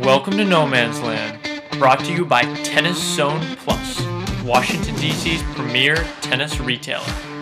Welcome to No Man's Land, brought to you by Tennis Zone Plus, Washington, D.C.'s premier tennis retailer.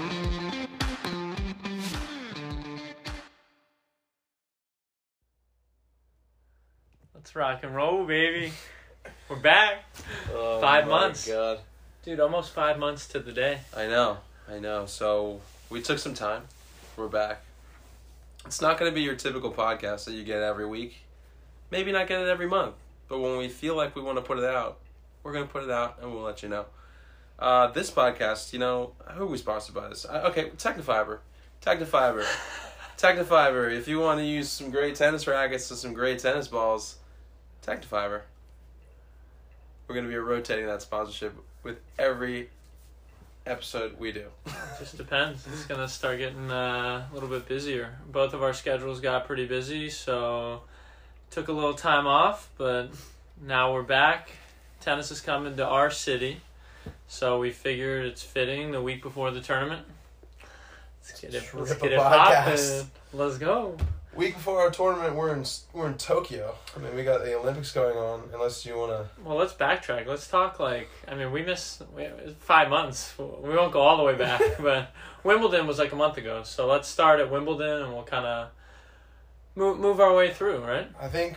Let's rock and roll, baby. We're back. Oh, 5 months. God. Dude, almost 5 months to the day. I know. So we took some time. We're back. It's not going to be your typical podcast that you get every week. Maybe not get it every month. But when we feel like we want to put it out, we're going to put it out and we'll let you know. This podcast, who are we sponsored by this? Okay, Technifiber. Technifiber. If you want to use some great tennis rackets and some great tennis balls, Technifiber. We're going to be rotating that sponsorship with every episode we do. It just depends. It's going to start getting a little bit busier. Both of our schedules got pretty busy, so took a little time off, but now we're back. Tennis is coming to our city, so we figured it's fitting the week before the tournament. Let's get it poppin'. Let's go. Week before our tournament, we're in Tokyo. I mean, we got the Olympics going on. Unless you wanna. Well, let's backtrack. Let's talk we missed 5 months. We won't go all the way back, but Wimbledon was like a month ago. So let's start at Wimbledon, and we'll kind of move our way through, right? I think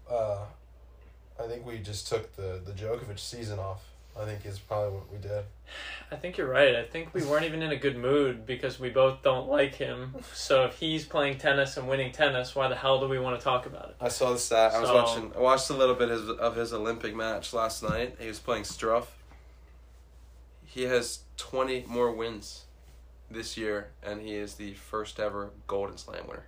we just took the Djokovic season off. I think is probably what we did. I think you're right. I think we weren't even in a good mood because we both don't like him. So if he's playing tennis and winning tennis, why the hell do we want to talk about it? I saw the stat. I watched a little bit of his Olympic match last night. He was playing Struff. He has 20 more wins this year, and he is the first ever Golden Slam winner.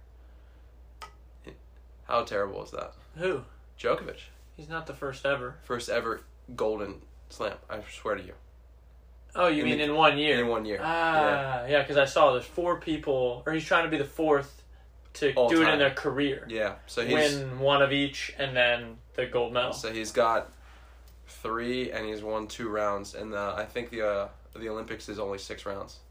How terrible is that? Who? Djokovic. He's not the first ever. First ever Golden Slam. I swear to you. Oh, you mean in 1 year? In 1 year. Yeah, because I saw there's 4 people, or he's trying to be the fourth to All do time. it in their career. Yeah, so he's win one of each and then the gold medal. So he's got 3 and he's won 2 rounds, and I think the Olympics is only 6 rounds.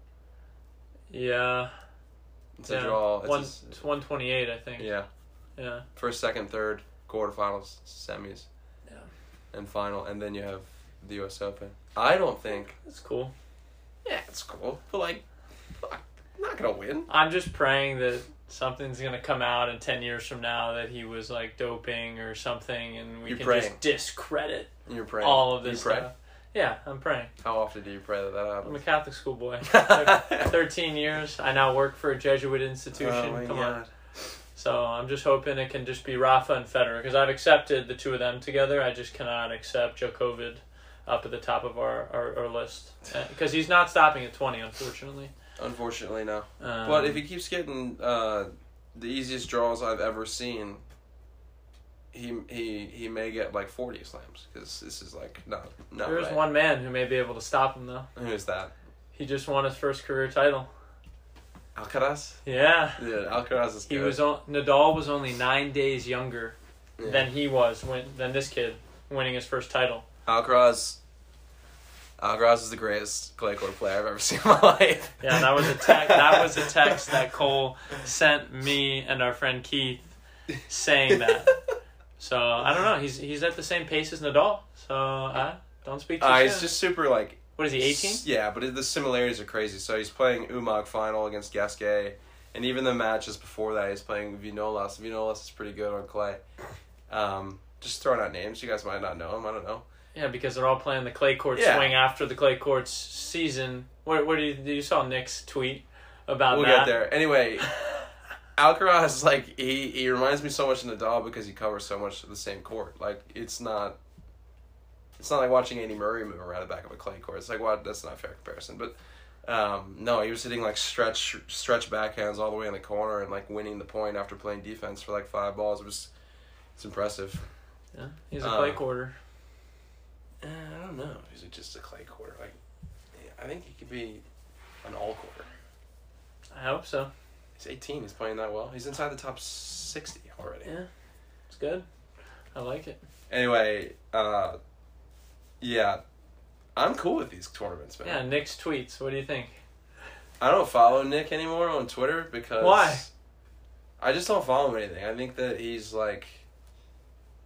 Yeah. It's a draw. It's 128, I think. Yeah. Yeah. First, second, third, quarterfinals, semis. Yeah. And final, and then you have the U.S. Open. I don't think... That's cool. Yeah, it's cool. But, I'm not going to win. I'm just praying that something's going to come out in 10 years from now that he was, doping or something, and we can just discredit You're praying. all of this You pray? stuff. Yeah, I'm praying. How often do you pray that happens? I'm a Catholic school boy. 13 years. I now work for a Jesuit institution. Oh, my Come God. on. So I'm just hoping it can just be Rafa and Federer, because I've accepted the two of them together. I just cannot accept Djokovic up at the top of our list, because he's not stopping at 20, unfortunately. Unfortunately, no. But if he keeps getting the easiest draws I've ever seen, he may get 40 slams, because this is not There's right. one man who may be able to stop him, though. Who's that? He just won his first career title. Alcaraz? Yeah. Yeah, Alcaraz is good. Nadal was only 9 days younger Yeah. than this kid winning his first title. Alcaraz is the greatest clay court player I've ever seen in my life. Yeah, that was a text that Cole sent me and our friend Keith saying that. So I don't know. He's at the same pace as Nadal. So don't speak too soon. He's just super What is he, 18? Yeah, but the similarities are crazy. So he's playing Umag final against Gasquet, and even the matches before that he's playing Vinolas. Vinolas is pretty good on clay. Just throwing out names. You guys might not know him. I don't know. Yeah, because they're all playing the clay court swing after the clay courts season. What do you saw Nick's tweet about we'll that? We'll get there. Anyway, Alcaraz, he reminds me so much of Nadal because he covers so much of the same court. It's not like watching Andy Murray move around the back of a clay court. It's that's not a fair comparison. But no, he was hitting stretch backhands all the way in the corner and winning the point after playing defense for 5 balls. It's impressive. Yeah, he's a clay courter. I don't know. He's just a clay quarter. I think he could be an all quarter. I hope so. He's 18. He's playing that well. He's inside the top 60 already. Yeah, it's good. I like it. Anyway, yeah, I'm cool with these tournaments, man. Yeah, Nick's tweets. What do you think? I don't follow Nick anymore on Twitter because... Why? I just don't follow him anything. I think that he's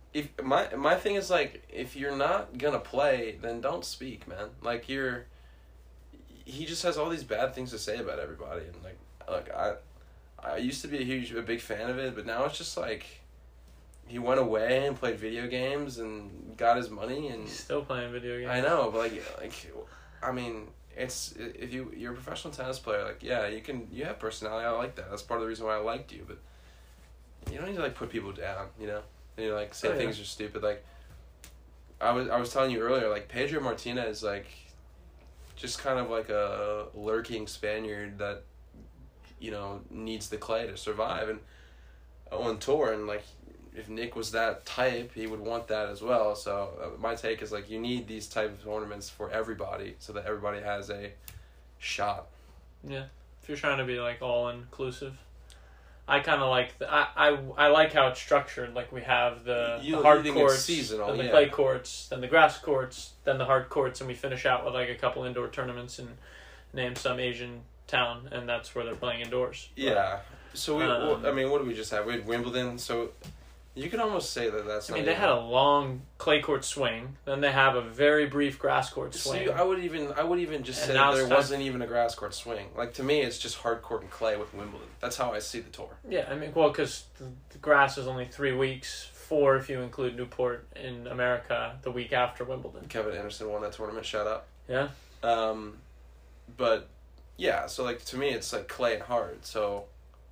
if my thing is like, if you're not gonna play, then don't speak, man. Like he just has all these bad things to say about everybody, and like, look, I used to be a big fan of it, but now it's just like, he went away and played video games and got his money, and He's still playing video games. I know, but I mean, it's, if you're a professional tennis player, like, yeah, you have personality. I like that. That's part of the reason why I liked you, but you don't need to like put people down, you know. And you like say things are stupid. Like, I was telling you earlier, like Pedro Martinez, like, just kind of like a lurking Spaniard that, you know, needs the clay to survive and on tour, and like, if Nick was that type, he would want that as well. So my take is like, you need these type of tournaments for everybody, so that everybody has a shot. Yeah, if you're trying to be like all inclusive. I kind of like I like how it's structured. Like, we have the hard courts, seasonal, then the clay courts, then the grass courts, then the hard courts, and we finish out with like a couple indoor tournaments and name some Asian town, and that's where they're playing indoors. Yeah. So I mean, what do we just have? We had Wimbledon. So you could almost say that that's. I mean, they had a long clay court swing, then they have a very brief grass court swing. See, I would even just say that there wasn't even a grass court swing. Like, to me, it's just hard court and clay with Wimbledon. That's how I see the tour. Yeah, I mean, well, because the grass is only 3 weeks, 4 if you include Newport in America the week after Wimbledon. Kevin Anderson won that tournament. Shout out. Yeah. But yeah, so like, to me, it's like clay and hard. So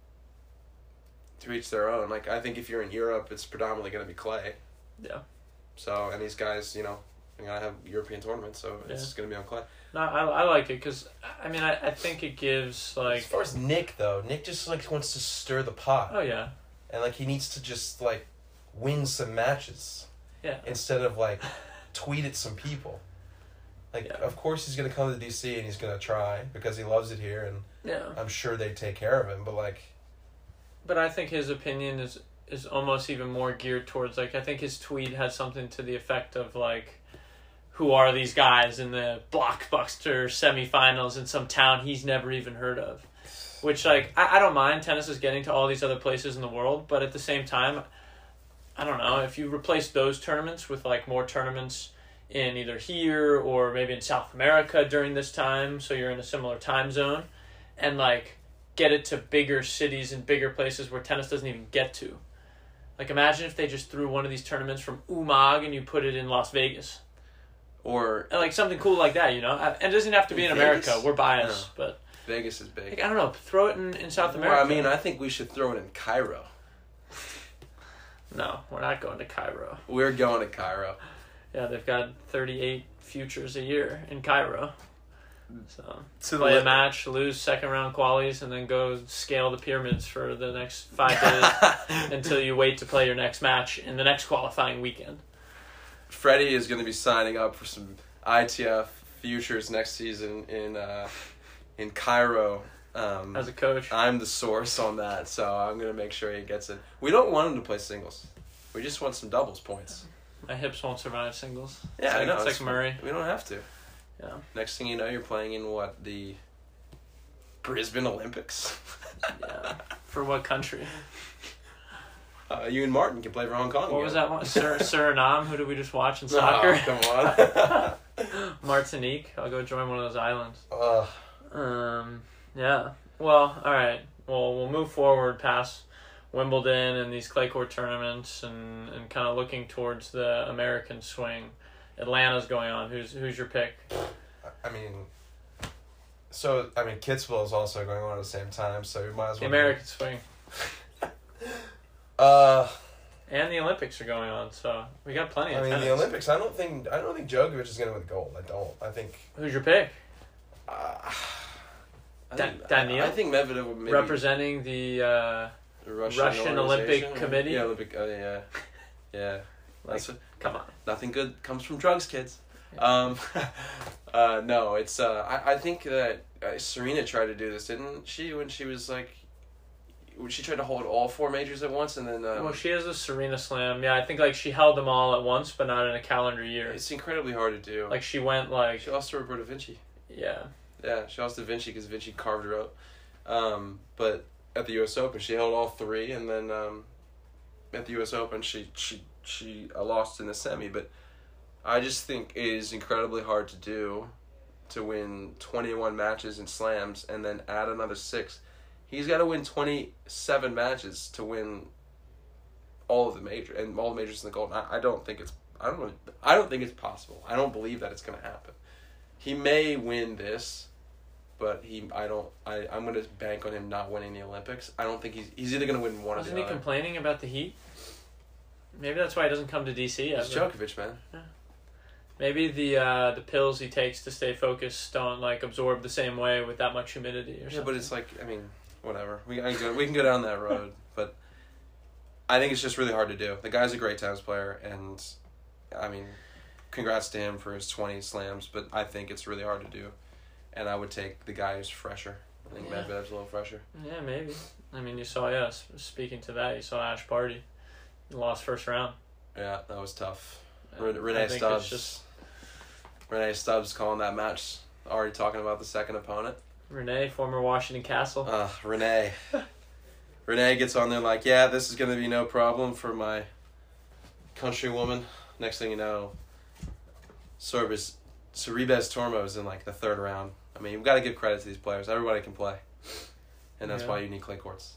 to each their own. Like, I think if you're in Europe, it's predominantly going to be clay. Yeah. So, and these guys, you know, they're going to have European tournaments, so it's going to be on clay. No, I like it because, I mean, I think it gives, like... As far as Nick, though, Nick just, like, wants to stir the pot. Oh, yeah. And, like, he needs to just, like, win some matches. Yeah. Instead of, like, tweet at some people. Like, of course he's going to come to DC and he's going to try because he loves it here, and I'm sure they take care of him, but, like... But I think his opinion is almost even more geared towards, like, I think his tweet had something to the effect of, like, who are these guys in the blockbuster semifinals in some town he's never even heard of? Which, like, I don't mind tennis is getting to all these other places in the world, but at the same time, I don't know, if you replace those tournaments with, like, more tournaments in either here or maybe in South America during this time, so you're in a similar time zone, and, like, get it to bigger cities and bigger places where tennis doesn't even get to. Like, imagine if they just threw one of these tournaments from Umag and you put it in Las Vegas. Or... And, like, something cool like that, you know? And it doesn't have to be in Vegas? America. We're biased, but... Vegas is big. Like, I don't know. Throw it in South America. Well, I mean, I think we should throw it in Cairo. No, we're not going to Cairo. We're going to Cairo. Yeah, they've got 38 futures a year in Cairo. So, To play a match, lose second round qualies, and then go scale the pyramids for the next 5 days until you wait to play your next match in the next qualifying weekend. Freddie is going to be signing up for some ITF futures next season in Cairo. As a coach. I'm the source on that, so I'm going to make sure he gets it. We don't want him to play singles. We just want some doubles points. My hips won't survive singles. Yeah, I know. It's like Murray. We don't have to. Yeah. Next thing you know, you're playing in the Brisbane Olympics. Yeah. For what country? You and Martin can play for Hong Kong. What was that one? Suriname? Who did we just watch in soccer? Oh, come on. Martinique. I'll go join one of those islands. Ugh. Yeah. Well, all right. Well, we'll move forward past Wimbledon and these clay court tournaments and kind of looking towards the American swing. Atlanta's going on. Who's your pick? I mean, Kitsville is also going on at the same time, so you might as well... The American swing. And the Olympics are going on, so we got plenty of tennis. The Olympics, I don't think Djokovic is going to win gold. I think... Who's your pick? Daniil? I think Medvedev would maybe... Representing the Russian Olympic Committee? Yeah, Olympic... yeah. Like, come on. Nothing good comes from drugs, kids. No, it's... I think that Serena tried to do this, didn't she? When she was like... She tried to hold all 4 majors at once, and then... well, she has a Serena Slam. Yeah, I think like she held them all at once, but not in a calendar year. It's incredibly hard to do. Like she went like... She lost to Roberta Vinci. Yeah. Yeah, she lost to Vinci because Vinci carved her up. But at the U.S. Open, she held all 3, and then at the U.S. Open, she she lost in the semi, but I just think it is incredibly hard to do, to win 21 matches in slams and then add another 6. He's got to win 27 matches to win all of the majors and all the majors in the gold. I don't think it's possible. I don't believe that it's going to happen. He may win this, but I'm going to bank on him not winning the Olympics. I don't think he's either going to win one or the other. Wasn't he complaining about the heat? Maybe that's why he doesn't come to DC yet. It's Djokovic, man. Yeah. Maybe the pills he takes to stay focused don't absorb the same way with that much humidity or something. Yeah, but it's whatever. We can go down that road, but I think it's just really hard to do. The guy's a great tennis player, and congrats to him for his 20 slams, but I think it's really hard to do. And I would take the guy who's fresher. I think Medvedev's a little fresher. Yeah, maybe. You saw, speaking to that, you saw Ash Barty. He lost first round. Yeah, that was tough. Renee Stubbs calling that match, already talking about the second opponent. Renee, former Washington Castle. Renee. Renee gets on there like, yeah, this is going to be no problem for my countrywoman. Next thing you know, Soribes Tormo's in the third round. You've got to give credit to these players. Everybody can play. And that's why you need clay courts.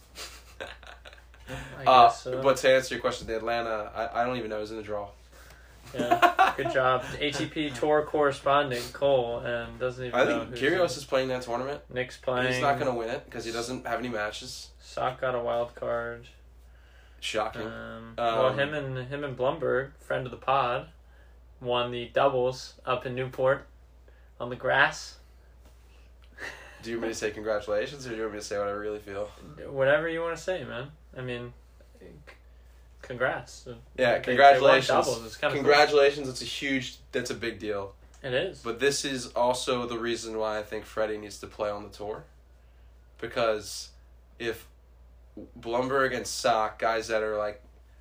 I guess so. But to answer your question, the Atlanta, I don't even know who's in the draw. Yeah, good job. ATP Tour correspondent Cole, and doesn't even know think Kyrgios is playing that tournament. Nick's playing. He's not going to win it because he doesn't have any matches. Sock got a wild card. Shocking. Him and Blumberg, friend of the pod, won the doubles up in Newport on the grass. Do you want me to say congratulations, or do you want me to say what I really feel? Whatever you want to say, man. Congrats. Yeah, congratulations. They won doubles. It's kind of congratulations. Cool. That's a big deal. It is. But this is also the reason why I think Freddie needs to play on the tour. Because if Blumberg and Sock, guys that are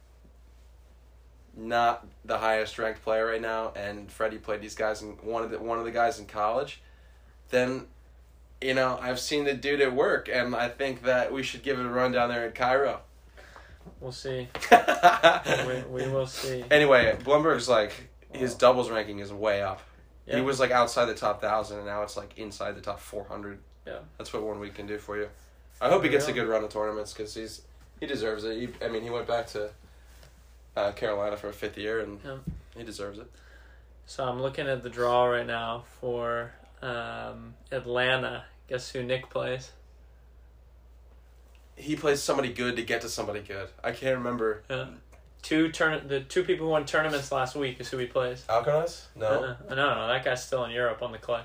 not the highest ranked player right now, and Freddie played these guys and one of the guys in college, then I've seen the dude at work, and I think that we should give it a run down there in Cairo. We'll see. we will see. Anyway, Blumberg's his doubles ranking is way up. Yeah. He was outside the top 1,000, and now it's inside the top 400. Yeah. That's what 1 week can do for you. I hope he gets a good run of tournaments because he deserves it. He went back to Carolina for a 5th year, and he deserves it. So I'm looking at the draw right now for Atlanta. Guess who Nick plays? He plays somebody good to get to somebody good. I can't remember. Yeah. The two people who won tournaments last week is who he plays. Alcaraz? No. No. That guy's still in Europe on the clay.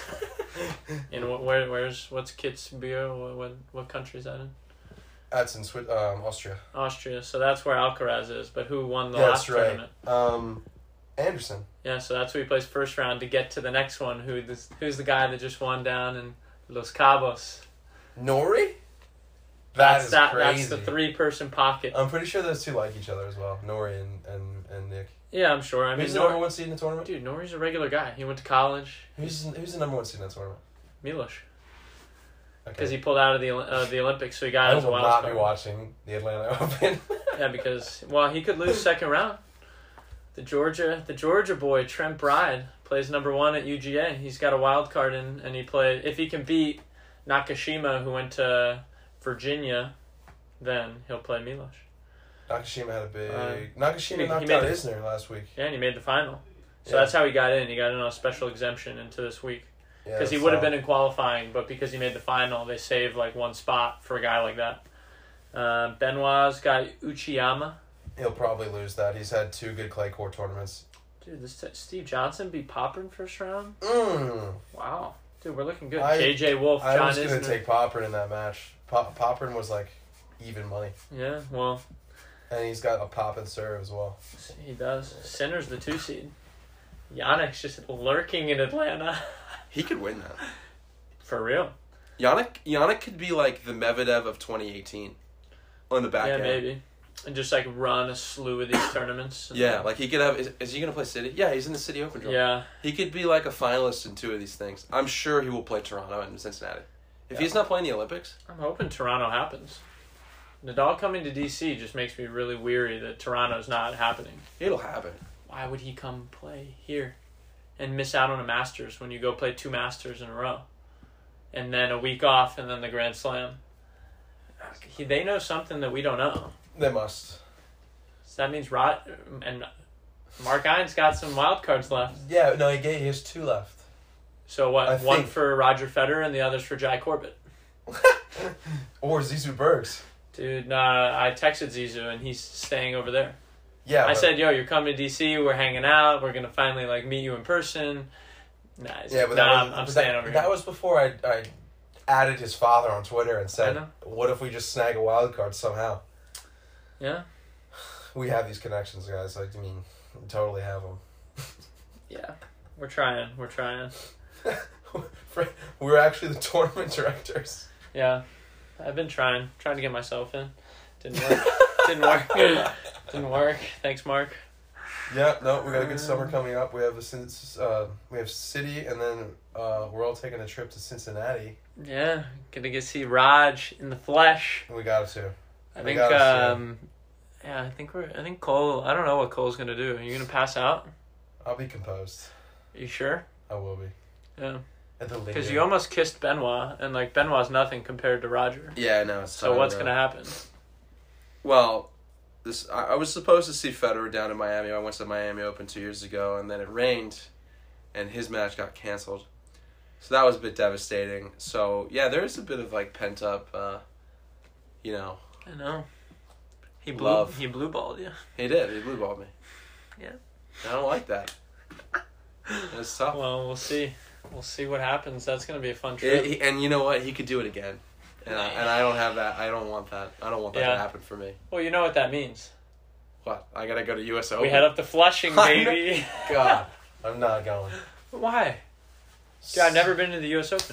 What's Kitzbühel? What country is that in? That's in Austria. Austria. So that's where Alcaraz is. But who won the last tournament? Anderson. Yeah, so that's who he plays first round to get to the next one. Who's the guy that just won down in Los Cabos? Norrie? That's crazy. That's the 3-person pocket. I'm pretty sure those two like each other as well, Norrie and Nick. Yeah, I'm sure. Who's the number 1 seed in the tournament? Dude, Norrie's a regular guy. He went to college. Who's the number 1 seed in the tournament? Milos. Okay. Because he pulled out of the Olympics, so he got as a wild card. I will not be watching the Atlanta Open. Yeah, because he could lose second round. The Georgia boy Trent Bride plays number 1 at UGA. He's got a wild card in, and if he can beat Nakashima, who went to Virginia, then he'll play Milos. Nakashima had a big... Nakashima knocked out Isner last week. Yeah, and he made the final. So that's how he got in. He got in on a special exemption into this week. Because he would have been in qualifying, but because he made the final, they saved 1 spot for a guy like that. Benoit's got Uchiyama. He'll probably lose that. He's had 2 good clay court tournaments. Dude, Steve Johnson beat Popper first round? Wow. Dude, we're looking good. JJ Wolf, John Isner. I was going to take Popper in that match. Popper was even money. Yeah, well. And he's got a pop and serve as well. He does. Sinner's the 2 seed. Yannick's just lurking in Atlanta. He could win that. For real. Yannick could be the Medvedev of 2018 on the back end. Yeah, maybe. And just run a slew of these tournaments. Yeah, he could have... Is he going to play City? Yeah, he's in the City Open draw. Yeah. He could be a finalist in 2 of these things. I'm sure he will play Toronto and Cincinnati. If he's not playing the Olympics... I'm hoping Toronto happens. Nadal coming to DC just makes me really weary that Toronto's not happening. It'll happen. Why would he come play here and miss out on a Masters when you go play 2 Masters in a row? And then a week off and then the Grand Slam. They know something that we don't know. They must. So that means Rod and Mark Ian's got some wild cards left. Yeah, no, he has 2 left. So what? One for Roger Federer and the other's for Jai Corbett. Or Zizou Bergs. Dude, nah, I texted Zizou and he's staying over there. Yeah, I said, yo, you're coming to DC, we're hanging out, we're going to finally meet you in person. Nah, I'm staying over here. That was before I added his father on Twitter and said, what if we just snag a wild card somehow? Yeah. We have these connections, guys. We totally have them. Yeah, we're trying. We're actually the tournament directors. Yeah, I've been trying to get myself in. Didn't work. Thanks, Mark. Yeah, no, we got a good summer coming up. We have City, and then we're all taking a trip to Cincinnati. Yeah, gonna get see Raj in the flesh. We got to. I think Cole. I don't know what Cole's gonna do. Are you gonna pass out? I'll be composed. Are you sure? I will be. Yeah. Because you almost kissed Benoit, and Benoit's nothing compared to Roger. Yeah, no. So what's gonna happen? Well, I was supposed to see Federer down in Miami. I went to the Miami Open 2 years ago, and then it rained, and his match got canceled. So that was a bit devastating. So yeah, there is a bit of pent up, I know. He blue balled you. He did. He blue balled me. Yeah. I don't like that. It's tough. Well, we'll see. We'll see what happens. That's gonna be a fun trip. And you know what? He could do it again. And I don't have that. I don't want that. I don't want that to happen for me. Well, you know what that means. What? I gotta go to U.S. Open? We head up to Flushing, baby. God, I'm not going. Why? Dude, I've never been to the U.S. Open.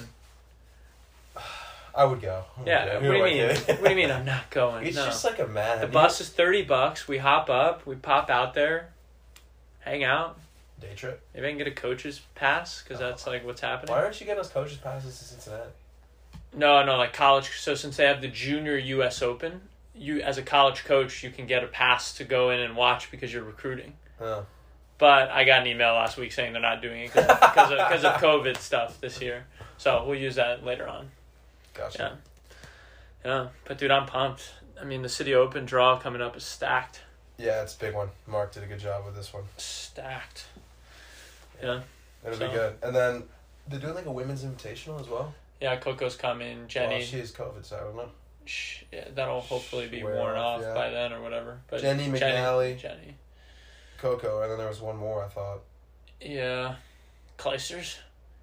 I would go. Yeah, what do you mean? What do you mean I'm not going? It's just like a man. The bus is $30. We hop up. We pop out there. Hang out. Day trip. Maybe I can get a coach's pass, because that's what's happening. Why aren't you getting us coach's passes to Cincinnati? No, college. So since they have the junior U.S. Open, you as a college coach, you can get a pass to go in and watch because you're recruiting. Oh. But I got an email last week saying they're not doing it because of COVID stuff this year. So we'll use that later on. Gotcha. Yeah. But dude, I'm pumped. I mean, the City Open draw coming up is stacked. Yeah, it's a big one. Mark did a good job with this one. Stacked. Yeah. It'll be good. And then they're doing a women's invitational as well. Yeah, Coco's coming. Jenny. Well, she has COVID, so I don't know. Yeah, that'll hopefully be worn off by then or whatever. But Jenny McNally. Jenny. Coco, and then there was one more, I thought. Yeah. Clijsters?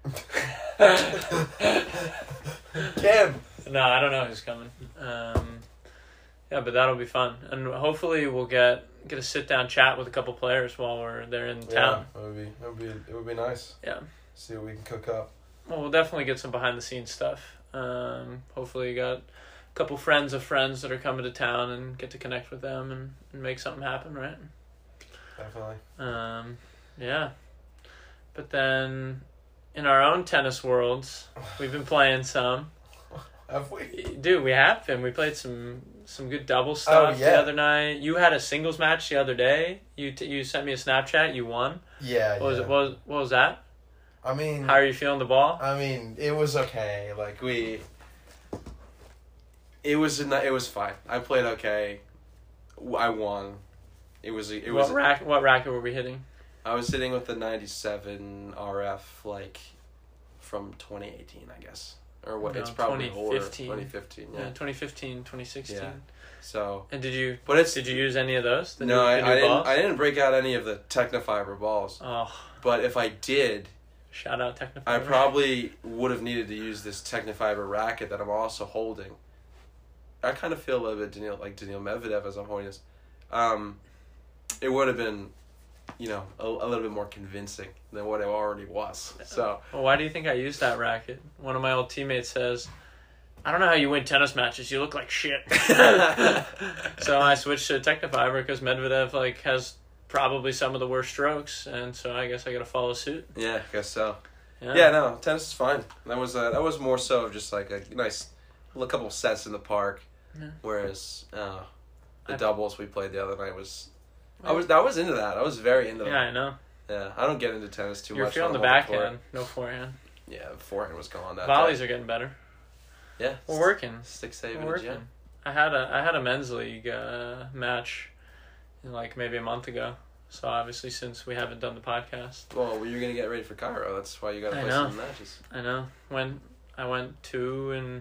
Kim! No, I don't know who's coming. Yeah, but that'll be fun. And hopefully we'll get a sit-down chat with a couple players while we're there in town. Yeah, it would be nice. Yeah. See what we can cook up. Well, we'll definitely get some behind-the-scenes stuff. Hopefully you got a couple friends of friends that are coming to town and get to connect with them and make something happen, right? Definitely. Yeah. But then in our own tennis worlds, we've been playing some. Have we? Dude, we have been. We played some good double stuff the other night. You had a singles match the other day. You sent me a Snapchat. You won. Yeah. What was that? I mean, how are you feeling the ball? I mean, it was okay. It was fine. I played okay. I won. What racket were we hitting? I was hitting with the 97 RF from 2018, I guess. Or what? No, it's probably 2015. 2015, yeah. 2015, 2016. Yeah. So. And did you use any of those? No, I didn't break out any of the Technofiber balls. Oh. But if I did, shout out Technofiber. I probably would have needed to use this Technofiber racket that I'm also holding. I kind of feel a little bit Daniil Medvedev as I'm holding this. It would have been, a little bit more convincing than what it already was. So. Well, why do you think I used that racket? One of my old teammates says, I don't know how you win tennis matches. You look like shit. So I switched to Technofiber because Medvedev has probably some of the worst strokes, and so I guess I got to follow suit. Yeah, I guess so. Yeah, no, tennis is fine. That was more so of just a nice couple sets in the park. Yeah. Whereas the doubles we played the other night was I was into that. I was very into that. Yeah, I know. Yeah, I don't get into tennis too much. You're feeling the backhand, no forehand. Yeah, the forehand was gone. That Volleys day. are getting better. Yeah, we're working. Stick save in the gym. I had a men's league match, like maybe a month ago. So obviously, since we haven't done the podcast. Well, you're gonna get ready for Cairo. That's why you gotta play some matches. I know. When I went 2-1,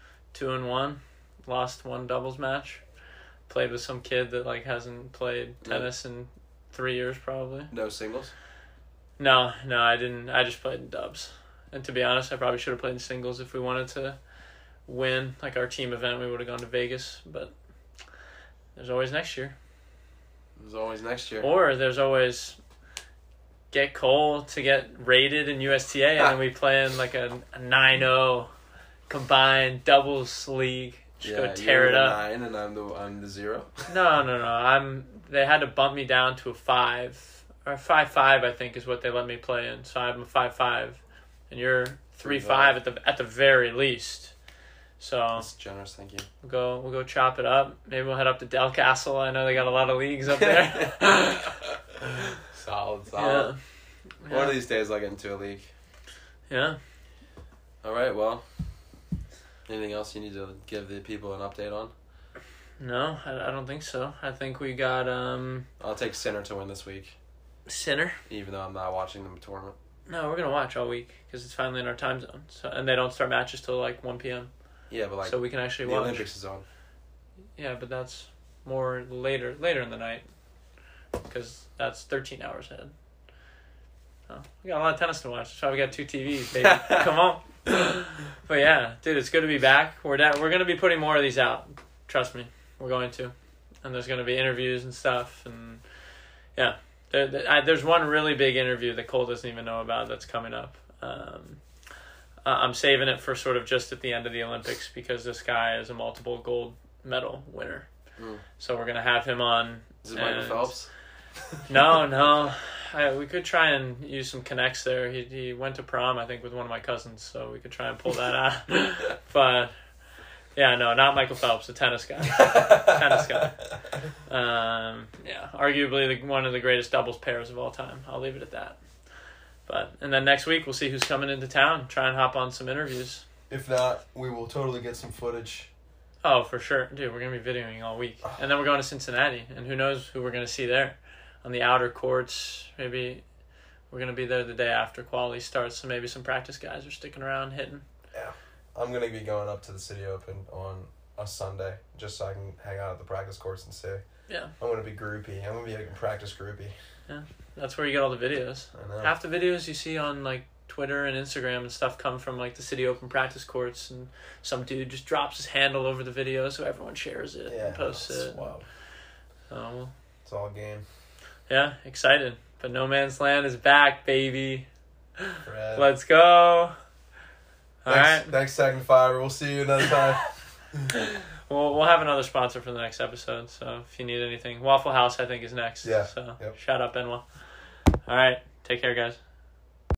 lost one doubles match. Played with some kid that like hasn't played tennis in 3 years probably. No singles? No, I didn't. I just played in dubs. And to be honest, I probably should have played in singles if we wanted to win. Like our team event, we would have gone to Vegas. But there's always next year. There's always next year. Or there's always get Cole to get rated in USTA, and then we play in like a 9-0 combined doubles league. Just go tear it up. 9 and I'm the 0. No. They had to bump me down to a 5 or 5-5. I think is what they let me play in. So I'm a 5-5, and you're 3-5 at the very least. So that's generous. Thank you. We'll go chop it up. Maybe we'll head up to Del Castle. I know they got a lot of leagues up there. Solid. Yeah. One of these days I'll get into a league. Yeah. All right. Well. Anything else you need to give the people an update on? No, I don't think so. I think we got... I'll take Sinner to win this week. Sinner? Even though I'm not watching the tournament. No, we're going to watch all week because it's finally in our time zone. So, and they don't start matches till like 1 p.m. Yeah, but like... So we can actually watch. watch. The Olympics is on. Yeah, but that's more later in the night because that's 13 hours ahead. Oh, we got a lot of tennis to watch. That's why we got 2 TVs, baby. Come on. But yeah, dude, it's good to be back. We're going to be putting more of these out. Trust me, we're going to. And there's going to be interviews and stuff. And yeah, there's one really big interview that Cole doesn't even know about that's coming up. I'm saving it for sort of just at the end of the Olympics because this guy is a multiple gold medal winner. So we're going to have him on. Is it Michael Phelps? No. We could try and use some connects there. He went to prom, I think, with one of my cousins, so we could try and pull that out. But, yeah, no, not Michael Phelps, the tennis guy. Yeah, arguably one of the greatest doubles pairs of all time. I'll leave it at that. And then next week, we'll see who's coming into town, try and hop on some interviews. If not, we will totally get some footage. Oh, for sure. Dude, we're going to be videoing all week. And then we're going to Cincinnati, and who knows who we're going to see there. On the outer courts, maybe we're going to be there the day after quali starts, so maybe some practice guys are sticking around hitting. Yeah. I'm going to be going up to the City Open on a Sunday just so I can hang out at the practice courts and see. Yeah. I'm going to be groupie. I'm going to be a practice groupie. Yeah. That's where you get all the videos. I know. Half the videos you see on, like, Twitter and Instagram and stuff come from, like, the City Open practice courts, and some dude just drops his handle over the video so everyone shares it and posts it. Wow. So, it's all game. Yeah, excited. But No Man's Land is back, baby. Fred. Let's go. All right. Thanks, Second Fiber. We'll see you another time. We'll have another sponsor for the next episode. So if you need anything, Waffle House, I think, is next. Yeah. So yep. Shout out Benoit. All right. Take care, guys.